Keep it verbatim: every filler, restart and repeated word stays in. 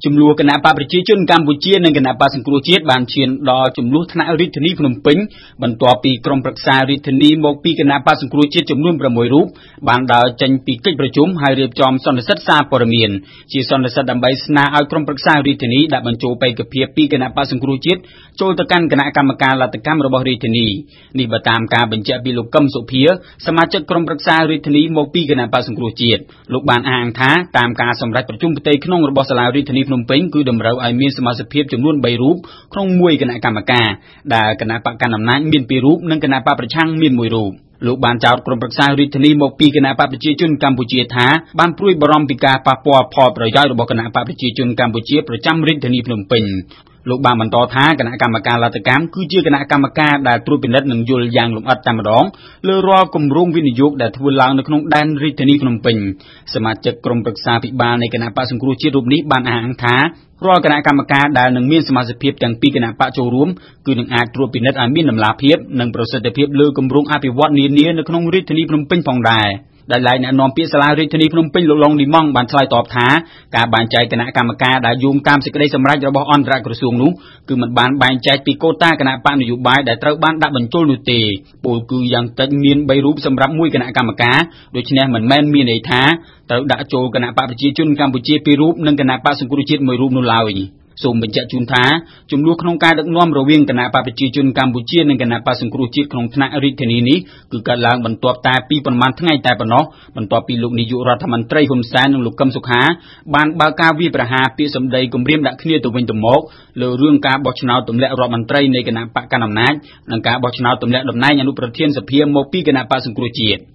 ចំនួនគណៈបកប្រជាជនកម្ពុជានិងគណៈបកសង្គ្រោះជាតិបានឈានដល់ចំនួនថ្នាក់រាជធានីភ្នំពេញបន្ទាប់ពីក្រុមប្រឹក្សារាជធានីមកពីគណៈបកសង្គ្រោះជាតិចំនួនប្រាំមួយរូបបានដើរចេញពីកិច្ចប្រជុំហើយរៀបចំសន្និសីទសារព័ត៌មានជាសន្និសីទដើម្បីស្នើឲ្យក្រុមប្រឹក្សារាជធានីដាក់បញ្ចូលបេក្ខភាពពីគណៈបកសង្គ្រោះជាតិចូលទៅកាន់គណៈកម្មការលទ្ធកម្មរបស់រាជធានីនេះបើតាមការបញ្ជាក់ពីលោកកឹមសុភាសមាជិកក្រុមប្រឹក្សារាជធានីមកពីគណៈបកសង្គ្រោះជាតិលោកបានអះអាងថាតាមការសម្រេចប្រជុំផ្ទៃក្នុងរបស់សាលារាជធានីភ្នំពេញគឺតម្រូវឲ្យមានសមាជិកភាពចំនួនបីរូបក្នុងមួយគណៈកម្មការដែលគណៈបកកណ្ដាលអំណាចមានពីររូបនិងគណៈបកប្រឆាំងមានមួយរូបលោកបានចោទក្រុមប្រឹក្សារាជធានីមកពីគណៈបកប្រជាជនកម្ពុជាថាបានព្រួយបារម្ភពីការប៉ះពាល់ផលប្រយោជន៍របស់គណៈបកប្រជាជនកម្ពុជាប្រចាំរាជធានីភ្នំពេញលោកបានបន្តថាគណៈកម្មការលទ្ធកម្មគឺជាគណៈកម្មការដែលត្រួតពិនិត្យនិងយល់យ៉ាងលម្អិតតែម្ដងលើរាល់គម្រោងវិនិយោគដែលធ្វើឡើងនៅក្នុងដែនរាជធានីភ្នំពេញសមាជិកក្រុមប្រឹក្សាពិបាលនៃគណៈបកសង្គ្រោះជាតិរូបនេះបានអះអាងថារាល់គណៈកម្មការដែលនឹងមានសមាជិកភាពទាំងពីរគណៈបកចូលរួមគឺនឹងអាចត្រួតពិនិត្យឲ្យមានតម្លាភាពនិងប្រសិទ្ធភាពលើគម្រោងអភិវឌ្ឍន៍នានានៅក្នុងរាជធានីភ្នំពេញផងដែរដែលឡែកអ្នកនាំពាក្យសាលារាជធានីភ្នំពេញលោកឡុងឌីម៉ង់បានឆ្លើយតបថាការបែងចែកគណៈកម្មការដែលយោងតាមសេចក្តីសម្រេចរបស់អន្តរក្រសួងនោះគឺមិនបានបែងចែកពីកូតាគណៈបកនយោបាយដែលត្រូវបានដាក់បញ្ចូលនោះទេពលគឺយ៉ាងតិចមានបីរូបសម្រាប់មួយគណៈកម្មការដូច្នេះមិនមែនមានន័យថាត្រូវដាក់ចូលគណៈបកប្រជាជនកម្ពុជាពីររូបនិងគណៈបកសង្គ្រោះជាតិមួយរូបនោះឡើយសូមបញ្ជាក់ជូនថាចំនួនក្នុងការដឹកនាំរវាងគណៈបកប្រជាជនកម្ពុជានិងគណៈបកសង្គ្រោះជាតិក្នុងថ្នាក់រាជធានីនេះគឺកើតឡើងបន្ទាប់តែពីប្រមាណថ្ងៃតែប៉ុណ្ណោះបន្ទាប់ពីលោកនាយករដ្ឋមន្ត្រីហ៊ុនសែននិងលោកកឹមសុខាបានបើកការវាយប្រហារពាក្យសម្ដីគំរាមដាក់គ្នាទៅវិញទៅមកលើរឿងការបោះឆ្នោតទម្លាក់រដ្ឋមន្ត្រីនៃគណៈបកកណ្ដាលអំណាចនិងការបោះឆ្នោតទម្លាក់តំណែងអនុប្រធានសភាមកពីគណៈបកសង្គ្រោះជាតិ